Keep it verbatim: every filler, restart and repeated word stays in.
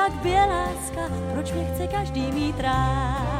tak běláska, proč mě chce každý mít rád.